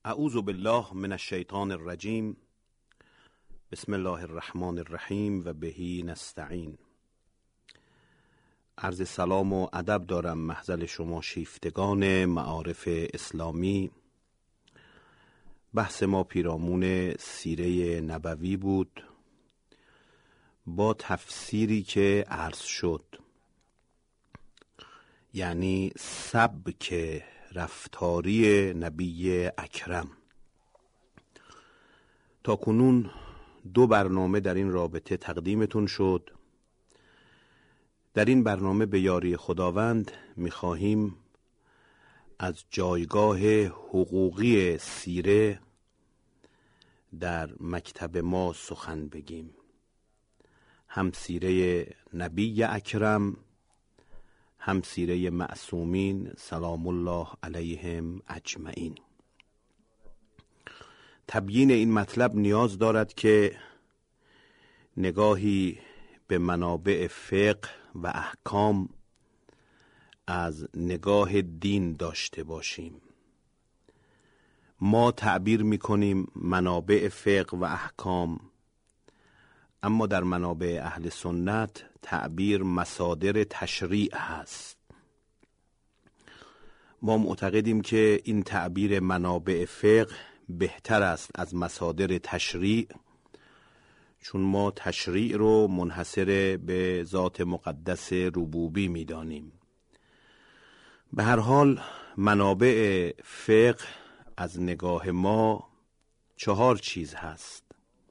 اعوذ بالله من الشیطان الرجیم. بسم الله الرحمن الرحیم و بهی نستعین. عرض سلام و ادب دارم محضر شما شیفتگان معارف اسلامی. بحث ما پیرامون سیره نبوی بود با تفسیری که عرض شد، یعنی سبک رفتاری نبی اکرم. تا کنون 2 برنامه در این رابطه تقدیمتون شد. در این برنامه به یاری خداوند می‌خواهیم از جایگاه حقوقی سیره در مکتب ما سخن بگیم، هم سیره نبی اکرم هم سیره معصومین سلام الله علیهم اجمعین. تبیین این مطلب نیاز دارد که نگاهی به منابع فقه و احکام از نگاه دین داشته باشیم. ما تعبیر می‌کنیم منابع فقه و احکام، اما در منابع اهل سنت تعبیر مصادر تشریع هست. ما معتقدیم که این تعبیر منابع فقه بهتر است از مصادر تشریع، چون ما تشریع رو منحصر به ذات مقدس ربوبی می‌دانیم. به هر حال منابع فقه از نگاه ما 4 چیز هست.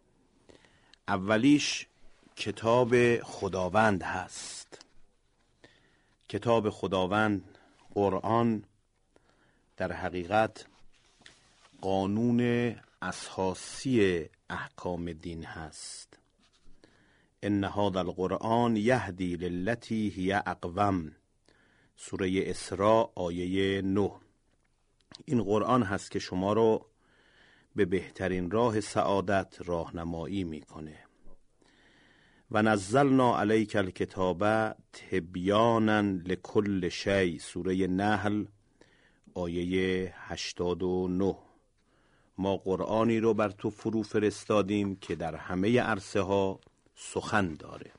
اولیش کتاب خداوند هست. کتاب خداوند قرآن در حقیقت قانون اساسی احکام دین هست. ان هذا القرآن یهدی للتی هی اقوم، سوره اسراء آیه 9. این قرآن هست که شما رو به بهترین راه سعادت راهنمایی میکنه. و نزلنا علیک الکتاب تبیانا لکل شیء، سوره نحل آیه 89. ما قرآنی رو بر تو فرو فرستادیم که در همه عرصه ها سخن داره.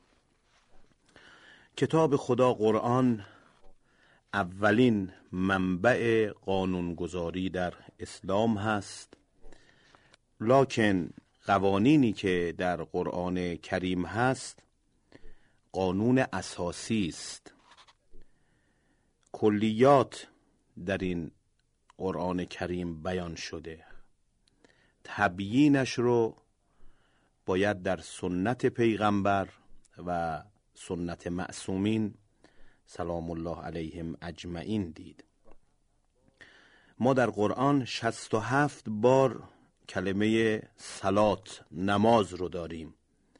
کتاب خدا قرآن اولین منبع قانونگذاری در اسلام هست، لکن قوانینی که در قرآن کریم هست قانون اساسی است. کلیات در این قرآن کریم بیان شده، تبیینش رو باید در سنت پیغمبر و سنت معصومین سلام الله علیهم اجمعین دید. ما در قرآن 67 بار کلمه صلات، نماز رو داریم،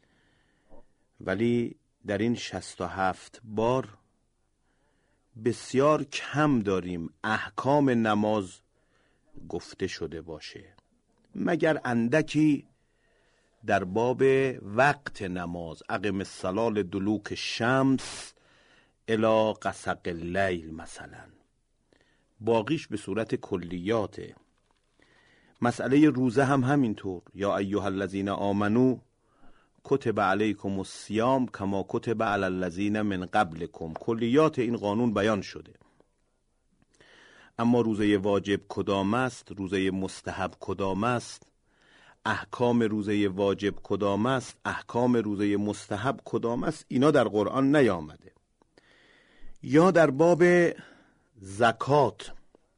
ولی در این 67 بار بسیار کم داریم احکام نماز گفته شده باشه، مگر اندکی در باب وقت نماز، اقم الصلاة لدلوک الشمس الی غسق اللیل مثلا. باقیش به صورت کلیاته. مسئله روزه هم همینطور، یا ایها الذین آمنو کتب علیکم الصیام کما کتب علی الذین من قبلکم. کلیات این قانون بیان شده. اما روزه واجب کدام است، روزه مستحب کدام است، احکام روزه واجب کدام است، احکام روزه مستحب کدام است، اینا در قرآن نیامده. یا در باب زکات،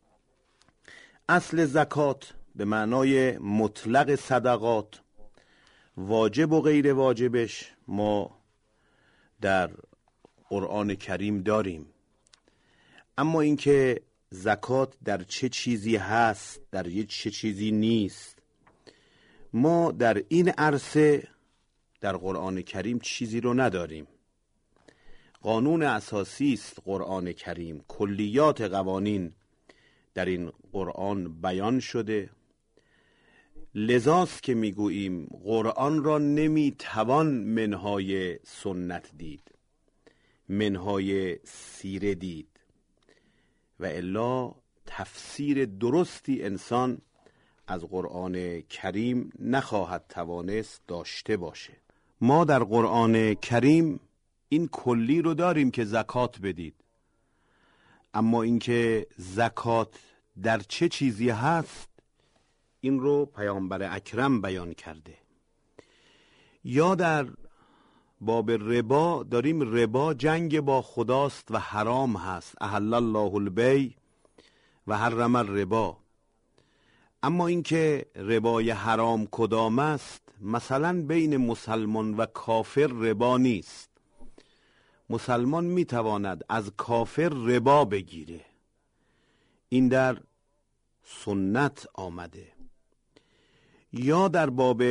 اصل زکات به معنای مطلق صدقات، واجب و غیر واجبش ما در قرآن کریم داریم. اما اینکه زکات در چه چیزی هست، در چه چیزی نیست، ما در این عرصه در قرآن کریم چیزی رو نداریم. قانون اساسی است قرآن کریم، کلیات قوانین در این قرآن بیان شده. لذاست که میگوییم قرآن را نمیتوان منهای سنت دید، منهای سیره دید، و الا تفسیر درستی انسان از قرآن کریم نخواهد توانست داشته باشه. ما در قرآن کریم این کلی رو داریم که زکات بدید، اما اینکه زکات در چه چیزی هست این رو پیامبر اکرم بیان کرده. یا در باب ربا داریم ربا جنگ با خداست و حرام هست، احل الله البیع و حرم الربا. اما اینکه ربای حرام کدام است، مثلا بین مسلمان و کافر ربا نیست. مسلمان میتواند از کافر ربا بگیره، این در سنت آمده. یا در باب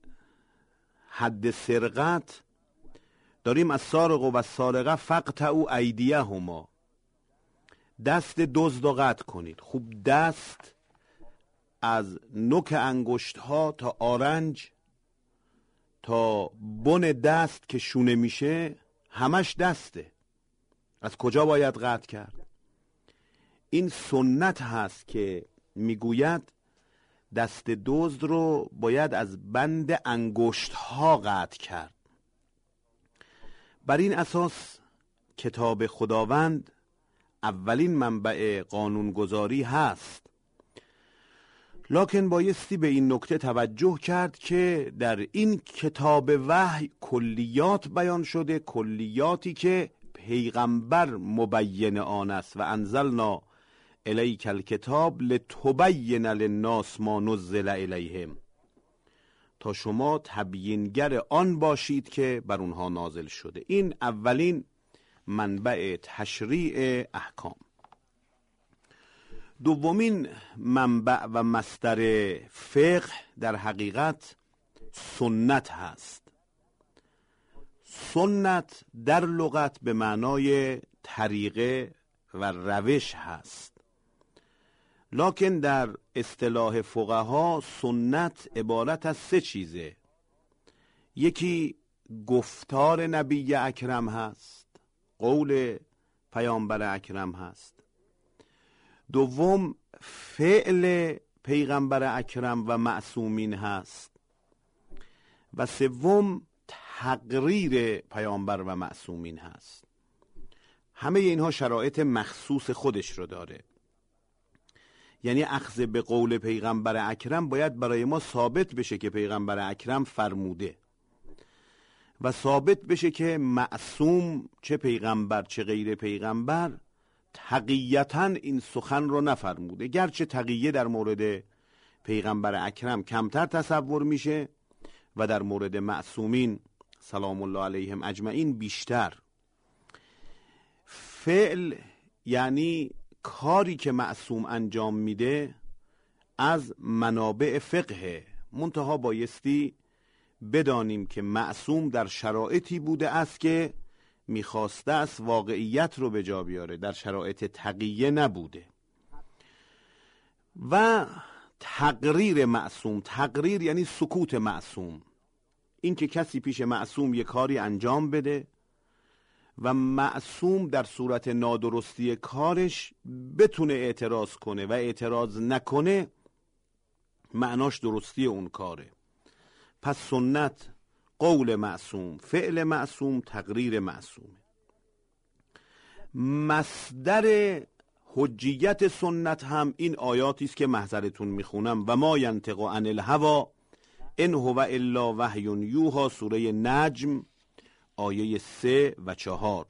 حد سرقت داریم از سارق و سارقه فقطعوا ایدیهما، دست دزد رو قطع کنید. خوب دست از نوک انگشت ها تا آرنج تا بن دست که شونه میشه همش دسته، از کجا باید قطع کرد؟ این سنت هست که میگوید دست دزد رو باید از بند انگشت ها قطع کرد. بر این اساس کتاب خداوند اولین منبع قانونگذاری هست. لکن بایستی به این نکته توجه کرد که در این کتاب وحی کلیات بیان شده، کلیاتی که پیغمبر مبین آن است. و انزلنا الیک الکتاب لتبین للناس ما نزل الیهم، تا شما تبیینگر آن باشید که بر اونها نازل شده. این اولین منبع تشریع احکام. دومین منبع و مصدر فقه در حقیقت سنت هست. سنت در لغت به معنای طریقه و روش هست، لکن در اصطلاح فقها سنت عبارت از سه چیزه. یکی گفتار نبی اکرم هست، قول پیامبر اکرم هست. دوم فعل پیغمبر اکرم و معصومین هست. و سوم تقریر پیامبر و معصومین هست. همه اینها شرایط مخصوص خودش رو داره. یعنی اخذ به قول پیغمبر اکرم باید برای ما ثابت بشه که پیغمبر اکرم فرموده و ثابت بشه که معصوم چه پیغمبر چه غیر پیغمبر تقییتاً این سخن رو نفرموده. گرچه تقیه در مورد پیغمبر اکرم کمتر تصور میشه و در مورد معصومین سلام الله علیهم اجمعین بیشتر. فعل یعنی کاری که معصوم انجام میده از منابع فقه. منتها بایستی بدانیم که معصوم در شرایطی بوده است که میخواسته است واقعیت رو به جا بیاره، در شرایط تقیه نبوده. و تقریر معصوم، تقریر یعنی سکوت معصوم، این که کسی پیش معصوم یک کاری انجام بده و معصوم در صورت نادرستی کارش بتونه اعتراض کنه و اعتراض نکنه، معناش درستی اون کاره. پس سنت قول معصوم، فعل معصوم، تقریر معصوم. مصدر حجیت سنت هم این آیاتی است که محضرتون میخونم. و ما ینطق عن الهوی ان هو الا وحی یوحی، سوره نجم آیه 3 و 4.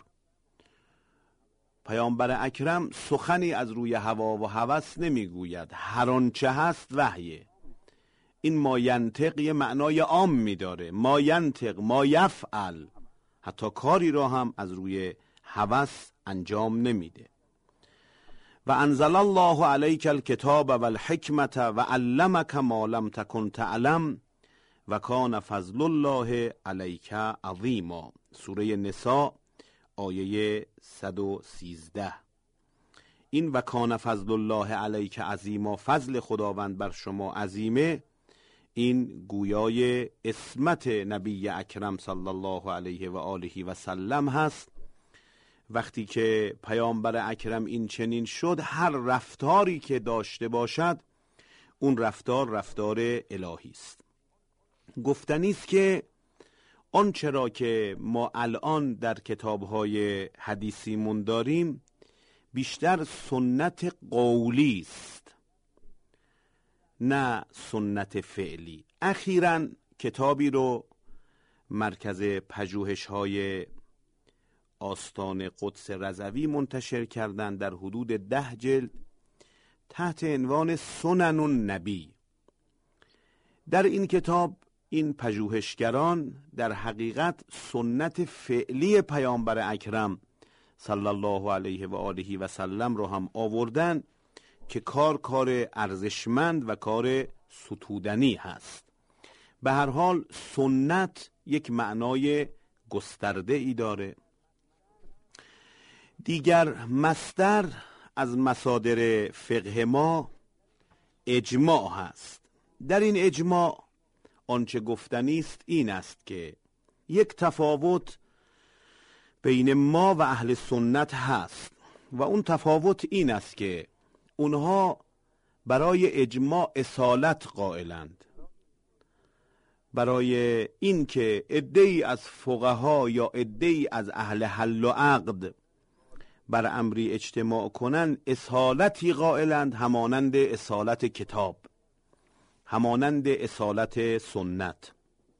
پیامبر اکرم سخنی از روی هوا و هوس نمیگوید، هر آنچه هست وحیه. این ما ینطق یه معنای عام میداره، ما ینطق ما یفعل، حتی کاری را هم از روی هوس انجام نمیده. و انزل الله علیک الکتاب و الحکمت و علمک ما لم تکن تعلم و کان فضل الله علیک عظیما، سوره نساء آیه 113. این و کان فضل الله علیک عظیما، فضل خداوند بر شما عظیمه، این گویای اسمت نبی اکرم صلی الله علیه و آله و سلم هست. وقتی که پیامبر اکرم این چنین شد، هر رفتاری که داشته باشد اون رفتار الهی است. گفتنی است که آنچه را که ما الان در کتاب‌های حدیثیمون داریم بیشتر سنت قولی است نه سنت فعلی. اخیراً کتابی رو مرکز پژوهش‌های آستان قدس رضوی منتشر کردن در حدود 10 جلد تحت عنوان سنن النبی. در این کتاب این پژوهشگران در حقیقت سنت فعلی پیامبر اکرم صلی الله علیه و آله و سلم رو هم آوردن که کار ارزشمند و کار ستودنی هست. به هر حال سنت یک معنای گسترده ای داره. دیگر مصدر از مصادر فقه ما اجماع هست. در این اجماع آنچه گفتنی است این است که یک تفاوت بین ما و اهل سنت هست و اون تفاوت این است که اونها برای اجماع اصالت قائلند. برای این که عده‌ای از فقها یا عده‌ای از اهل حل و عقد بر امری اجتماع کنند اصالتی قائلند، همانند اصالت کتاب، همانند اصالت سنت.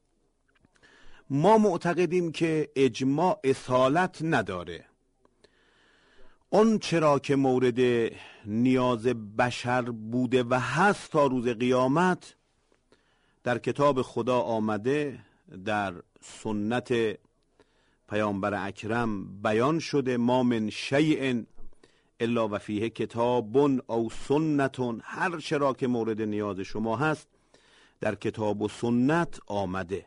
ما معتقدیم که اجماع اصالت نداره. اون چرا که مورد نیاز بشر بوده و هست تا روز قیامت در کتاب خدا آمده، در سنت پیامبر اکرم بیان شده. ما من شیء الا و فیه کتاب او سنت، هر چرا که مورد نیاز شما هست در کتاب و سنت آمده.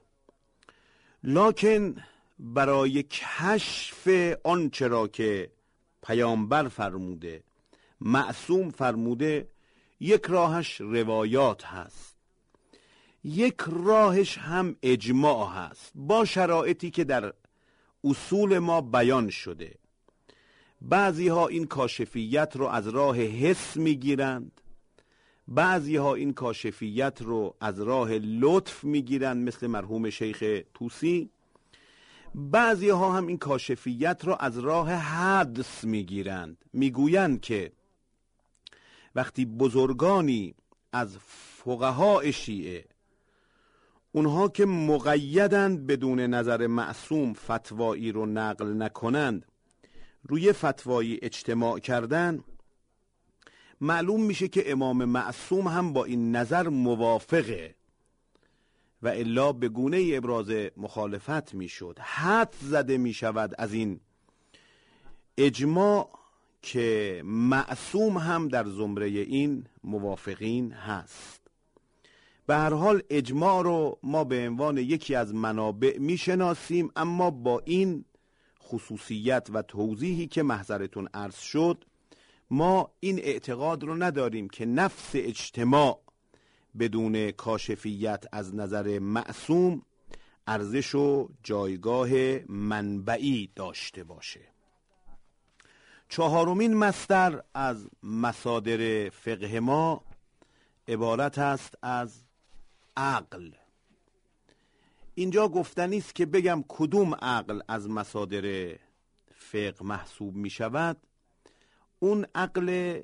لکن برای کشف آن چرا که پیامبر فرموده، معصوم فرموده، یک راهش روایات هست، یک راهش هم اجماع هست با شرایطی که در اصول ما بیان شده. بعضی ها این کاشفیت رو از راه حس میگیرند، بعضی ها این کاشفیت رو از راه لطف میگیرند مثل مرحوم شیخ طوسی، بعضی ها هم این کاشفیت رو از راه حدس میگیرند. میگویند که وقتی بزرگانی از فقها شیعه، اونها که مقیدند بدون نظر معصوم فتوایی رو نقل نکنند، روی فتوایی اجتماع کردن، معلوم میشه که امام معصوم هم با این نظر موافقه و الا به گونه ابراز مخالفت میشد. حد زده میشود از این اجماع که معصوم هم در زمره این موافقین هست. به هر حال اجماع رو ما به عنوان یکی از منابع میشناسیم، اما با این خصوصیت و توضیحی که محضرتون عرض شد، ما این اعتقاد رو نداریم که نفس اجتماع بدون کاشفیت از نظر معصوم ارزش و جایگاه منبعی داشته باشه. چهارمین مصدر از مصادر فقه ما عبارت است از عقل. اینجا گفتنی است که بگم کدوم عقل از مصادر فقه محسوب می شود. اون عقل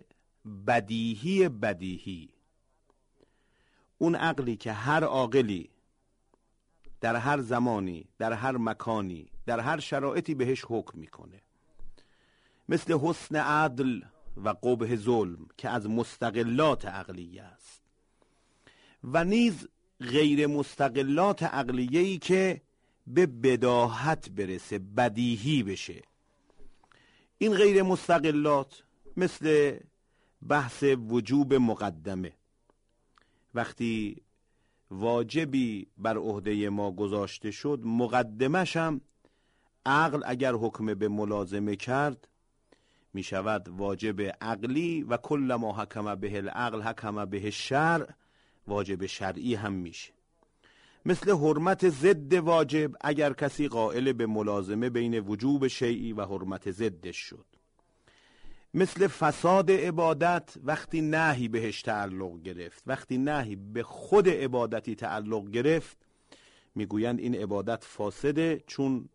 بدیهی، اون عقلی که هر عاقلی در هر زمانی، در هر مکانی، در هر شرایطی بهش حکم میکنه، مثل حسن عدل و قبح ظلم که از مستقلات عقلیه است، و نیز غیر مستقلات عقلیه‌ای که به بداهت برسه، بدیهی بشه. این غیر مستقلات مثل بحث وجوب مقدمه. وقتی واجبی بر عهده ما گذاشته شد، مقدمش هم عقل اگر حکم به ملازمه کرد می شود واجب عقلی، و کل ما حکم به العقل حکم به الشرع، واجب شرعی هم میشه. مثل حرمت ضد واجب اگر کسی قائل به ملازمه بین وجوب شیعی و حرمت ضدش شد. مثل فساد عبادت وقتی نهی بهش تعلق گرفت، وقتی نهی به خود عبادتی تعلق گرفت میگویند این عبادت فاسده، چون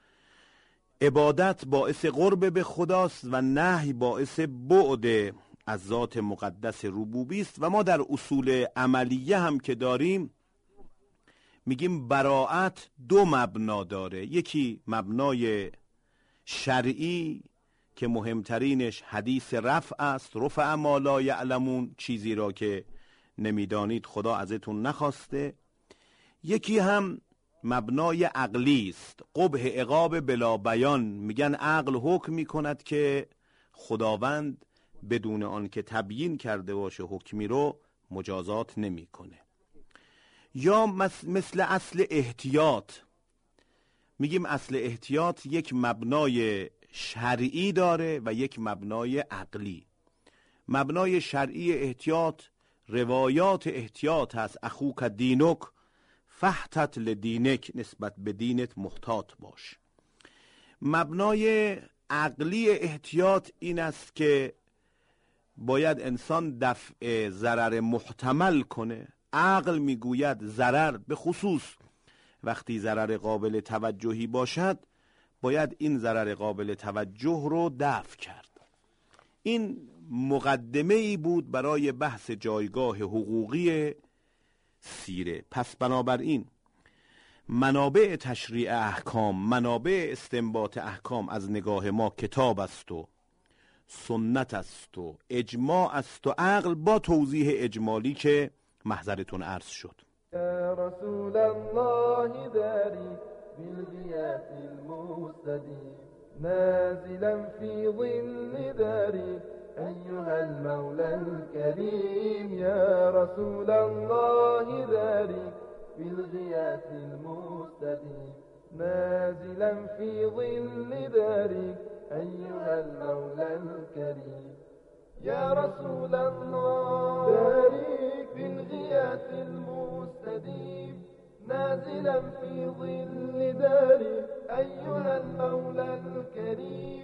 عبادت باعث قرب به خداست و نهی باعث بعد از ذات مقدس ربوبی است. و ما در اصول عملیه هم که داریم میگیم براءت دو مبنا داره، یکی مبنای شرعی که مهمترینش حدیث رفع است، رفع ما لا یعلمون، چیزی را که نمیدانید خدا ازتون نخواسته. یکی هم مبنای عقلی است، قبح عقاب بلا بیان، میگن عقل حکم میکند که خداوند بدون آن که تبیین کرده باشه حکمی رو مجازات نمیکنه. یا مثل اصل احتیاط، میگیم اصل احتیاط یک مبنای شرعی داره و یک مبنای عقلی. مبنای شرعی احتیاط روایات احتیاط هست، اخوک دینک فحتت لدینک، نسبت به دینت محتاط باش. مبنای عقلی احتیاط این است که باید انسان دفع ضرر محتمل کنه. عقل میگوید ضرر، به خصوص وقتی ضرر قابل توجهی باشد، باید این ضرر قابل توجه رو دفع کرد. این مقدمه ای بود برای بحث جایگاه حقوقی سیره. پس بنابراین منابع تشریع احکام، منابع استنباط احکام از نگاه ما کتاب است و سنت است و اجماع است و عقل، با توضیح اجمالی که محضرتون عرض شد. یا رسول الله داری بالغیاث المستدیم نازلا فی ظل داری ایها المولى الكریم. یا رسول الله داری بالغیاث المستدیم نازلا فی ظل داری ایها المولى الكریم. یا رسول الله داری بالغیاث المستدیم نازلا في ظل داري أيها المولى الكريم.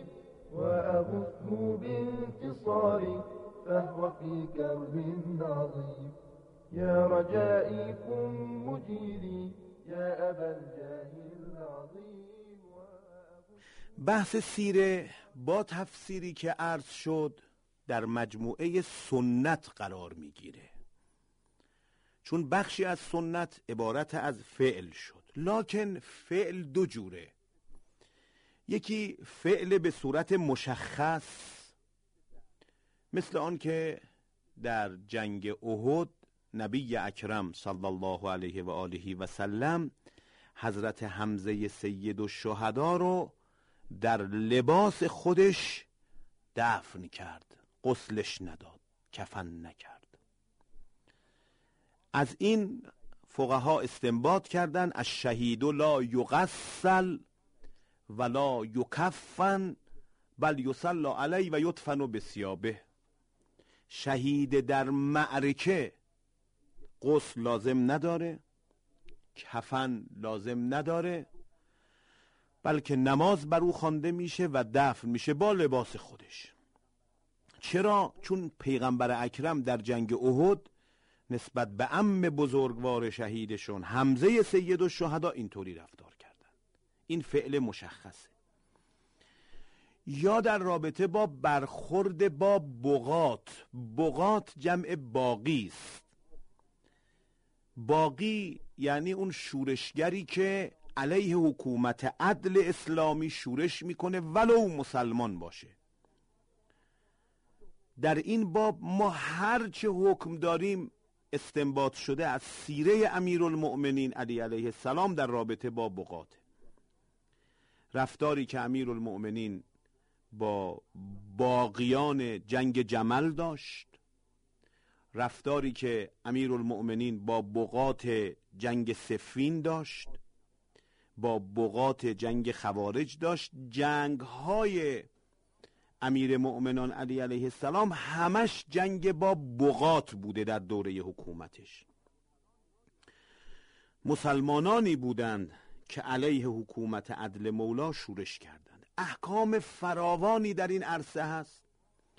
وأغثه بانتصاري فهو في كرب عظيم. يا رجائي كن مجيري يا أبا الجاه العظيم. بحث سیره با تفسیری که عرض شد در مجموعه سنت قرار میگیره، چون بخشی از سنت عبارت از فعل شد. لکن فعل دو جوره، یکی فعل به صورت مشخص، مثل آن که در جنگ احد نبی اکرم صلی الله علیه و آله و سلم حضرت حمزه سید الشهدا رو در لباس خودش دفن کرد، غسلش نداد، کفن نکرد. از این فقها استنباط کردن الشهید لا یغسل ولا یکفن بل یصلی علی و یدفن بثیابه. شهید در معرکه غسل لازم نداره، کفن لازم نداره، بلکه نماز بر او خوانده میشه و دفن میشه با لباس خودش. چرا؟ چون پیغمبر اکرم در جنگ احد نسبت به عم بزرگوار شهیدشون حمزه سید الشهدا اینطوری رفتار کردن. این فعل مشخصه. یا در رابطه با برخورد با بغات، بغات جمع باقی است. باقی یعنی اون شورشگری که علیه حکومت عدل اسلامی شورش میکنه ولو مسلمان باشه. در این باب ما هر چه حکم داریم استنباط شده از سیره امیرالمؤمنین علی علیه السلام در رابطه با بغات. رفتاری که امیرالمؤمنین با باقیان جنگ جمل داشت، رفتاری که امیرالمؤمنین با بغات جنگ صفین داشت، با بغات جنگ خوارج داشت. جنگ های امیر مؤمنان علی علیه السلام همش جنگ با بغات بوده. در دوره حکومتش مسلمانانی بودند که علیه حکومت عدل مولا شورش کردند. احکام فراوانی در این عرصه هست.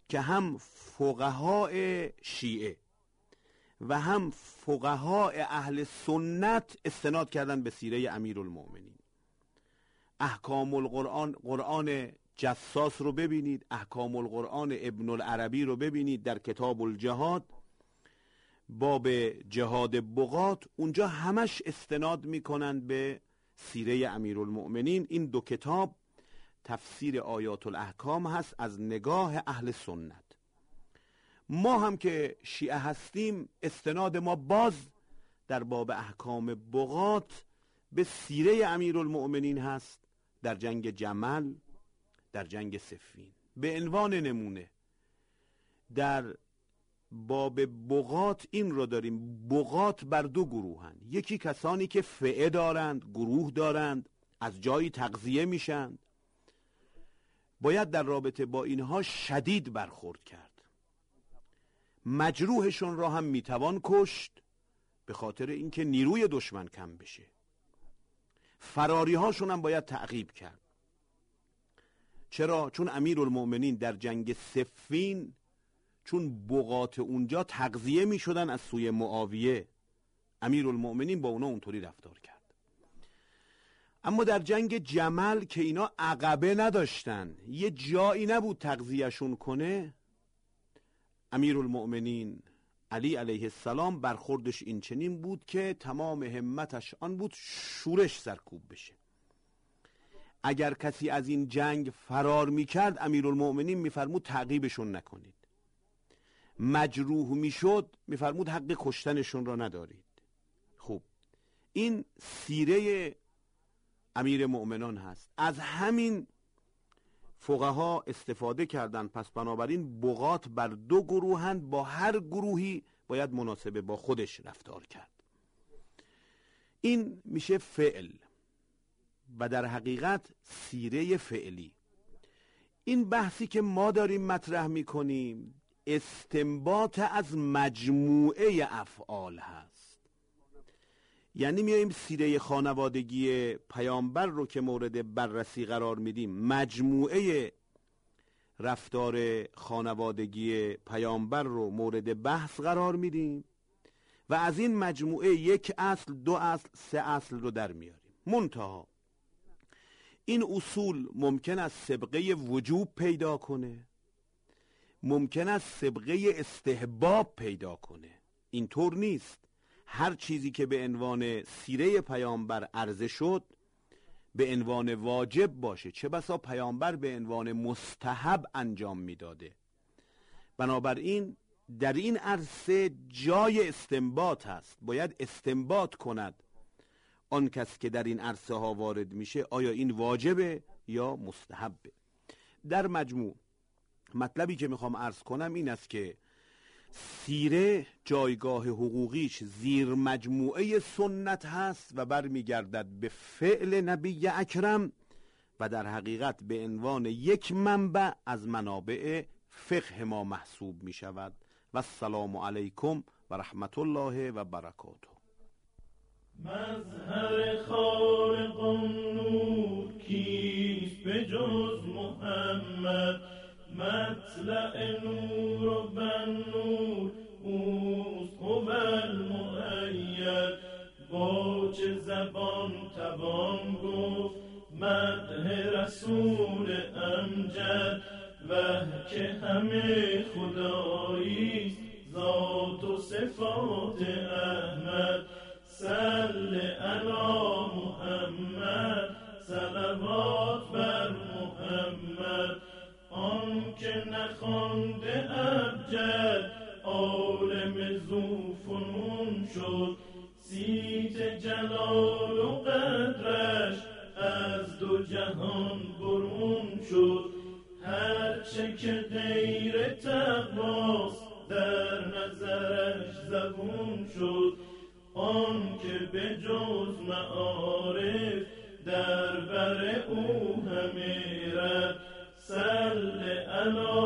که هم فقهای شیعه و هم فقهای اهل سنت استناد کردن به سیره امیرالمؤمنین. احکام القرآن، قرآن جساس رو ببینید، احکام القرآن ابن العربی رو ببینید در کتاب الجهاد، باب جهاد بغات، اونجا همش استناد میکنند به سیره امیرالمؤمنین. این دو کتاب تفسیر آیات الاحکام هست از نگاه اهل سنت. ما هم که شیعه هستیم استناد ما باز در باب احکام بغات به سیره امیرالمؤمنین هست در جنگ جمل، در جنگ صفین. به عنوان نمونه در باب بغات این رو داریم، بغات بر دو گروهن، یکی کسانی که فئه دارند، گروه دارند، از جایی تغذیه میشند، باید در رابطه با اینها شدید برخورد کرد. مجروحشون را هم میتوان کشت به خاطر اینکه نیروی دشمن کم بشه. فراری هاشون هم باید تعقیب کرد. چرا؟ چون امیرالمؤمنین در جنگ صفین چون بغات اونجا تغذیه می شدن از سوی معاویه، امیرالمؤمنین با اونا اونطوری رفتار کرد. اما در جنگ جمل که اینا عقبه نداشتن، یه جایی نبود تغذیهشون کنه، امیرالمؤمنین علی علیه السلام برخوردش این چنین بود که تمام همتش آن بود شورش سرکوب بشه. اگر کسی از این جنگ فرار میکرد امیرالمؤمنین میفرمود تعقیبشون نکنید، مجروح میشد میفرمود حق کشتنشون را ندارید. خب این سیره امیر مؤمنان هست، از همین فقها استفاده کردن. پس بنابراین بغات بر دو گروهند، با هر گروهی باید مناسبه با خودش رفتار کرد. این میشه فعل و در حقیقت سیره فعلی. این بحثی که ما داریم مطرح میکنیم استنباط از مجموعه افعال هست. یعنی میاییم سیره خانوادگی پیامبر رو که مورد بررسی قرار میدیم، مجموعه رفتار خانوادگی پیامبر رو مورد بحث قرار میدیم و از این مجموعه یک اصل، دو اصل، سه اصل رو در میاریم. منتها این اصول ممکن است سبقه وجوب پیدا کنه، ممکن است سبقه استحباب پیدا کنه. اینطور نیست هر چیزی که به عنوان سیره پیامبر عرضه شد به عنوان واجب باشه، چه بسا پیامبر به عنوان مستحب انجام میداده. بنابراین در این عرصه جای استنباط هست، باید استنباط کند آن کس که در این عرصه ها وارد میشه آیا این واجبه یا مستحبه. در مجموع مطلبی که میخوام عرض کنم این است که سیره جایگاه حقوقیش زیر مجموعه سنت هست و برمیگردد به فعل نبی اکرم و در حقیقت به عنوان یک منبع از منابع فقه ما محسوب می شود. و السلام علیکم و رحمت الله و برکاته. مظهر خالق نور کیست به جز محمد، مطلع نور و بن نور اوست هو المؤید. با چه زبان توان گفت مدح رسول امجد، وه که همه خداییست ذات و صفات احمد. صل علی محمد صلوات بر محمد، آن که نخوانده ابجد عالم ذو فنون شد. صیت جلال و قدرش از دو جهان برون شد. هرچه که غیر تقواست در نظرش زبون شد. آن که به جز معارف در بر او همی رد. صل علی